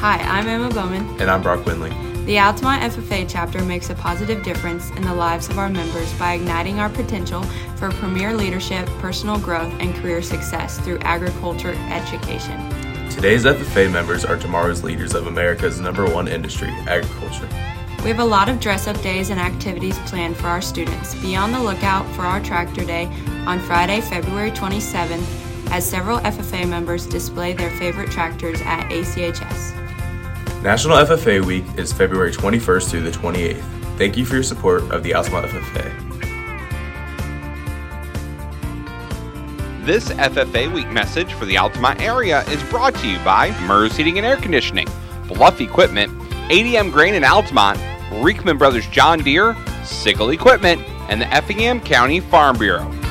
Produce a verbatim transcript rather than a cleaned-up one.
Hi, I'm Emma Bowman. And I'm Brock Winley. The Altamont F F A chapter makes a positive difference in the lives of our members by igniting our potential for premier leadership, personal growth, and career success through agriculture education. Today's F F A members are tomorrow's leaders of America's number one industry, agriculture. We have a lot of dress-up days and activities planned for our students. Be on the lookout for our Tractor Day on Friday, February twenty-seventh, as several F F A members display their favorite tractors at A C H S. National F F A Week is February twenty-first through the twenty-eighth. Thank you for your support of the Altamont F F A. This F F A Week message for the Altamont area is brought to you by Mers Heating and Air Conditioning, Bluff Equipment, A D M Grain in Altamont, Reekman Brothers John Deere, Sickle Equipment, and the Effingham County Farm Bureau.